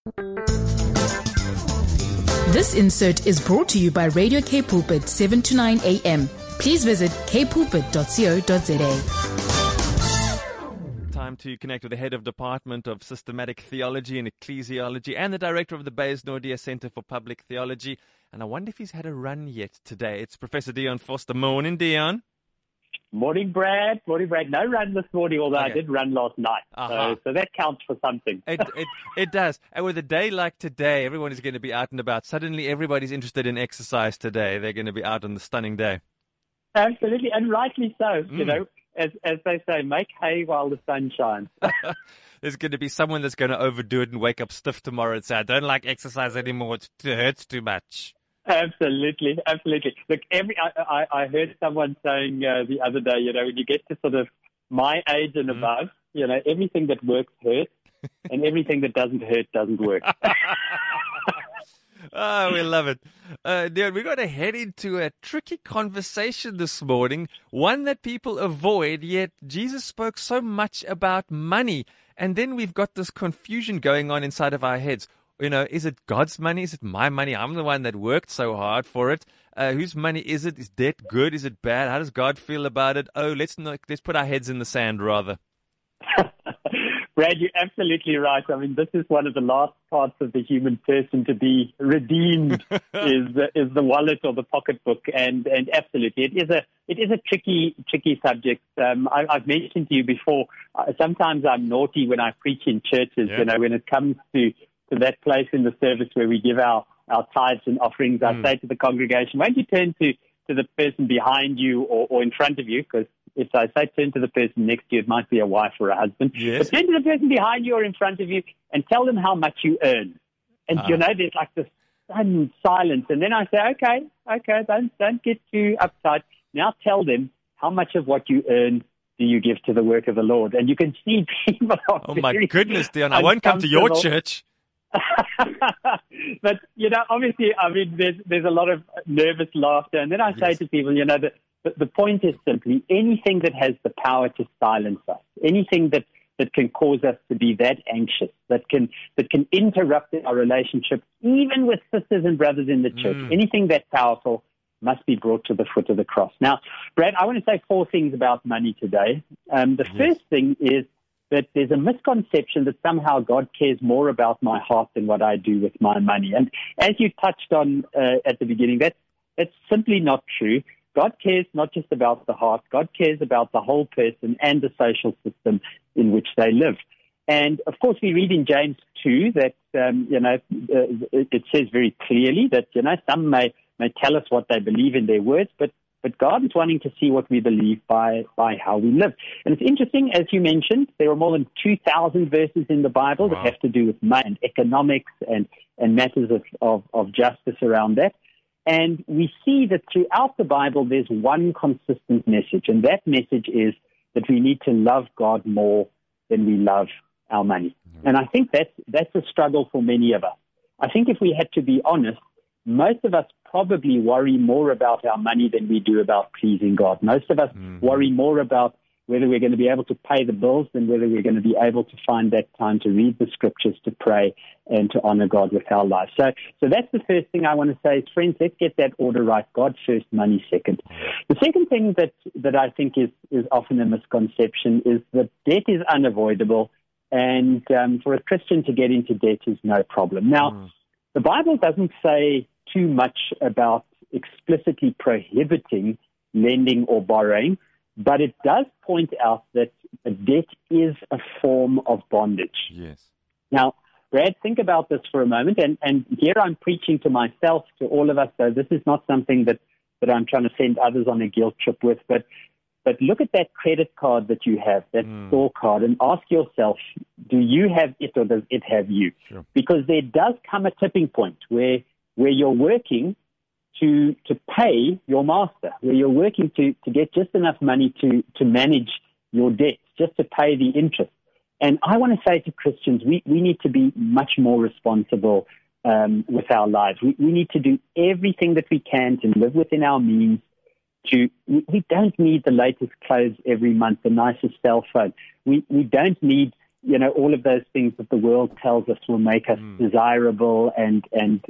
This insert is brought to you by Radio K Pulpit 7 to 9 a.m. Please visit kpulpit.co.za. Time to connect with the head of Department of Systematic Theology and Ecclesiology and the director of the Bayes Nordia Center for Public Theology. And I wonder if he's had a run yet today. It's Professor Dion Foster. Morning, Dion. Morning, Brad. No run this morning, although I did run last night. So that counts for something. It does. And with a day like today, everyone is going to be out and about. Suddenly, everybody's interested in exercise today. They're going to be out on the stunning day. Absolutely, and rightly so. You know, as they say, make hay while the sun shines. There's going to be someone that's going to overdo it and wake up stiff tomorrow and say, I don't like exercise anymore. It hurts too much. Absolutely. Look, I heard someone saying the other day, you know, when you get to sort of my age and above, you know, everything that works hurts, and everything that doesn't hurt doesn't work. Oh, we love it. Dion, we're going to head into a tricky conversation this morning, one that people avoid, yet Jesus spoke so much about money. And then we've got this confusion going on inside of our heads. You know, is it God's money? Is it my money? I'm the one that worked so hard for it. Whose money is it? Is debt good? Is it bad? How does God feel about it? Oh, let's put our heads in the sand rather. Brad, you're absolutely right. I mean, this is one of the last parts of the human person to be redeemed is the wallet or the pocketbook, and absolutely, it is a tricky subject. I've mentioned to you before. Sometimes I'm naughty when I preach in churches. You know, when it comes to that place in the service where we give our tithes and offerings, I say to the congregation, why don't you turn to the person behind you or in front of you? Because if I say turn to the person next to you, it might be a wife or a husband. Yes. But turn to the person behind you or in front of you and tell them how much you earn. And, you know, there's like this sudden silence. And then I say, okay, don't get too uptight. Now tell them how much of what you earn do you give to the work of the Lord. And you can see people are oh, my goodness, Dion, I won't come to your church. But, you know, obviously, I mean, there's a lot of nervous laughter. And then I say to people, you know, the point is simply anything that has the power to silence us, anything that can cause us to be that anxious, that can interrupt our relationship, even with sisters and brothers in the church, anything that powerful must be brought to the foot of the cross. Now, Brad, I want to say 4 things about money today. The first thing is that there's a misconception that somehow God cares more about my heart than what I do with my money. And as you touched on at the beginning, that's simply not true. God cares not just about the heart. God cares about the whole person and the social system in which they live. And, of course, we read in James 2 that, it says very clearly that, you know, some may tell us what they believe in their words, but God is wanting to see what we believe by how we live. And it's interesting, as you mentioned, there are more than 2,000 verses in the Bible that have to do with money and economics and matters of justice around that. And we see that throughout the Bible, there's one consistent message, and that message is that we need to love God more than we love our money. And I think that's a struggle for many of us. I think if we had to be honest, most of us probably worry more about our money than we do about pleasing God. Most of us worry more about whether we're going to be able to pay the bills than whether we're going to be able to find that time to read the scriptures, to pray, and to honor God with our lives. So that's the first thing I want to say is, friends, let's get that order right. God first, money second. The second thing that I think is often a misconception is that debt is unavoidable, and for a Christian to get into debt is no problem. Now, the Bible doesn't say too much about explicitly prohibiting lending or borrowing, but it does point out that debt is a form of bondage. Yes. Now, Brad, think about this for a moment, and here I'm preaching to myself, to all of us, so this is not something that I'm trying to send others on a guilt trip with, but look at that credit card that you have, that store card, and ask yourself, do you have it or does it have you? Sure. Because there does come a tipping point where you're working to pay your master, where you're working to get just enough money to manage your debt, just to pay the interest. And I want to say to Christians, we need to be much more responsible with our lives. We need to do everything that we can to live within our means. We don't need the latest clothes every month, the nicest cell phone. We don't need all of those things that the world tells us will make us desirable and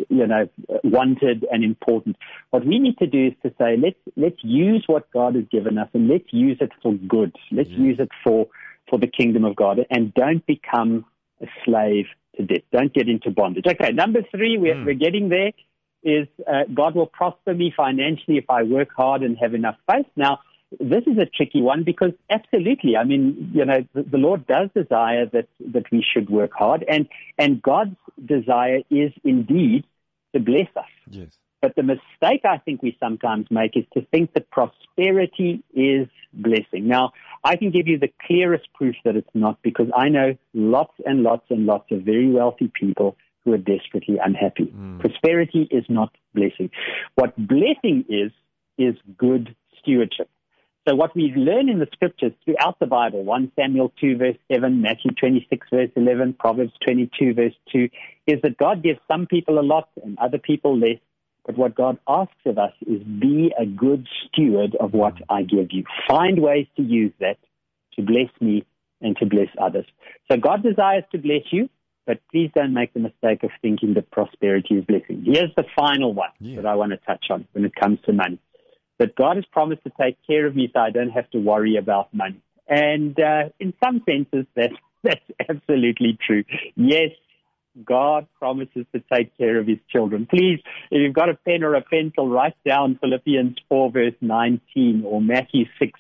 wanted and important. What we need to do is to say, let's use what God has given us, and let's use it for good. Let's use it for the kingdom of God, and don't become a slave to debt. Don't get into bondage. Okay, number 3, we're getting there, is God will prosper me financially if I work hard and have enough faith. Now, this is a tricky one because absolutely, I mean, the Lord does desire that we should work hard, and God's desire is indeed to bless us. Yes. But the mistake I think we sometimes make is to think that prosperity is blessing. Now, I can give you the clearest proof that it's not, because I know lots and lots and lots of very wealthy people who are desperately unhappy. Prosperity is not blessing. What blessing is good stewardship. So what we learn in the scriptures throughout the Bible, 1 Samuel 2 verse 7, Matthew 26 verse 11, Proverbs 22 verse 2, is that God gives some people a lot and other people less. But what God asks of us is be a good steward of what I give you. Find ways to use that to bless me and to bless others. So God desires to bless you, but please don't make the mistake of thinking that prosperity is blessing. Here's the final one that I want to touch on when it comes to money. That God has promised to take care of me so I don't have to worry about money. And in some senses, that's absolutely true. Yes, God promises to take care of his children. Please, if you've got a pen or a pencil, write down Philippians 4 verse 19 or Matthew 6,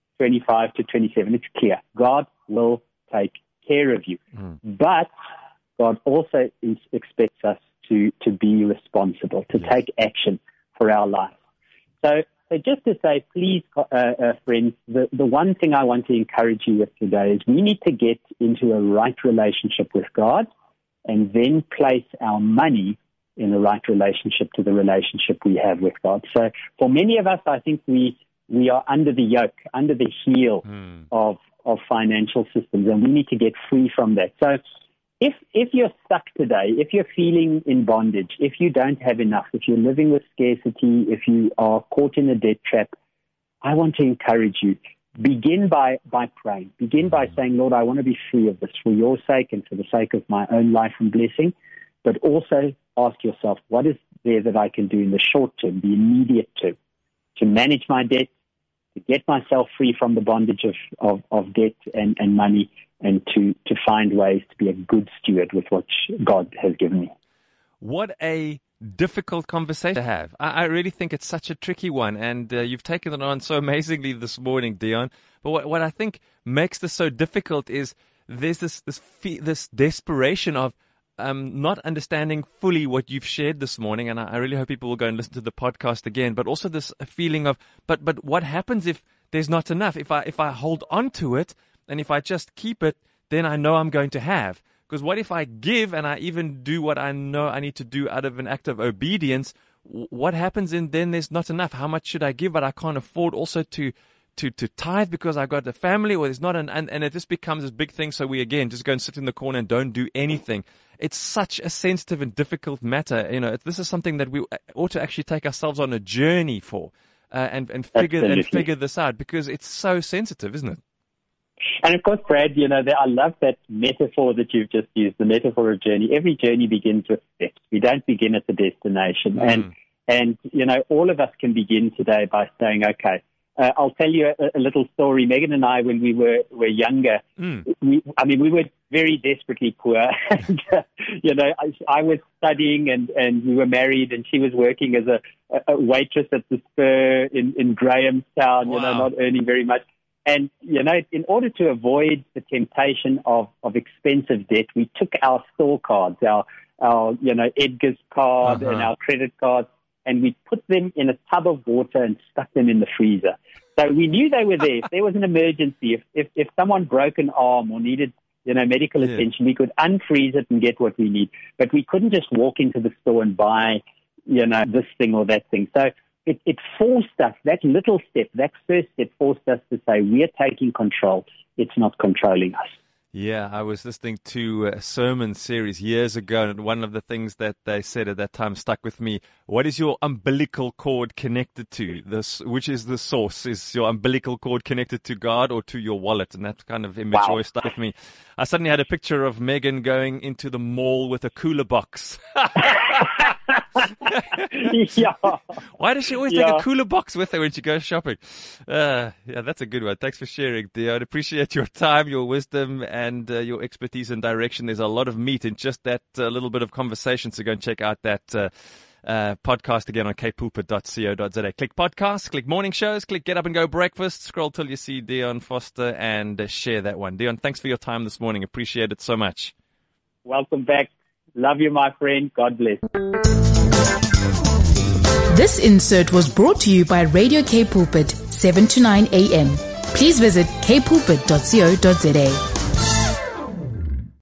25 to 27. It's clear. God will take care of you. But God also expects us to be responsible, to take action for our lives. So just to say, please, friends, the one thing I want to encourage you with today is we need to get into a right relationship with God and then place our money in the right relationship to the relationship we have with God. So for many of us, I think we are under the yoke, under the heel of financial systems, and we need to get free from that. So if you're stuck today, if you're feeling in bondage, if you don't have enough, if you're living with scarcity, if you are caught in a debt trap, I want to encourage you. Begin by praying. Begin by saying, Lord, I want to be free of this for your sake and for the sake of my own life and blessing. But also ask yourself, what is there that I can do in the short term, the immediate term, to manage my debt, to get myself free from the bondage of debt and money, and to find ways to be a good steward with what God has given me. What a difficult conversation to have. I really think it's such a tricky one, and you've taken it on so amazingly this morning, Dion. But what I think makes this so difficult is there's this desperation of not understanding fully what you've shared this morning, and I really hope people will go and listen to the podcast again. But also this feeling of, but what happens if there's not enough? If I hold on to it and if I just keep it, then I know I'm going to have. Because what if I give and I even do what I know I need to do out of an act of obedience? What happens then there's not enough? How much should I give? But I can't afford also to tithe because I got a family, or there's not and it just becomes this big thing. So we again just go and sit in the corner and don't do anything. It's such a sensitive and difficult matter. This is something that we ought to actually take ourselves on a journey for and figure this out, because it's so sensitive, isn't it? And of course, Brad, I love that metaphor that you've just used, the metaphor of journey. Every journey begins with steps. We don't begin at the destination. And all of us can begin today by saying, okay, I'll tell you a little story. Megan and I, when we were younger, we were very desperately poor. And, I was studying and we were married, and she was working as a waitress at the Spur in Grahamstown, Wow. Not earning very much. And, in order to avoid the temptation of expensive debt, we took our store cards, our Edgar's card and our credit cards, and we put them in a tub of water and stuck them in the freezer. So we knew they were there. If there was an emergency, if someone broke an arm or needed, medical attention, we could unfreeze it and get what we need. But we couldn't just walk into the store and buy, this thing or that thing. So it forced us, that little step, that first step forced us to say, we are taking control. It's not controlling us. Yeah, I was listening to a sermon series years ago, and one of the things that they said at that time stuck with me. What is your umbilical cord connected to? Which is the source? Is your umbilical cord connected to God or to your wallet? And that kind of image always stuck with me. I suddenly had a picture of Megan going into the mall with a cooler box. Yeah. Why does she always take a cooler box with her when she goes shopping? Yeah, that's a good one. Thanks for sharing, Dion. Appreciate your time, your wisdom, and your expertise and direction. There's a lot of meat in just that little bit of conversation. So go and check out that podcast again on kpulpit.co.za. Click podcasts, click morning shows, click Get Up and Go Breakfast. Scroll till you see Dion Foster and share that one. Dion, thanks for your time this morning. Appreciate it so much. Welcome back. Love you, my friend. God bless. This insert was brought to you by Radio K Pulpit, 7 to 9 a.m. Please visit kpulpit.co.za.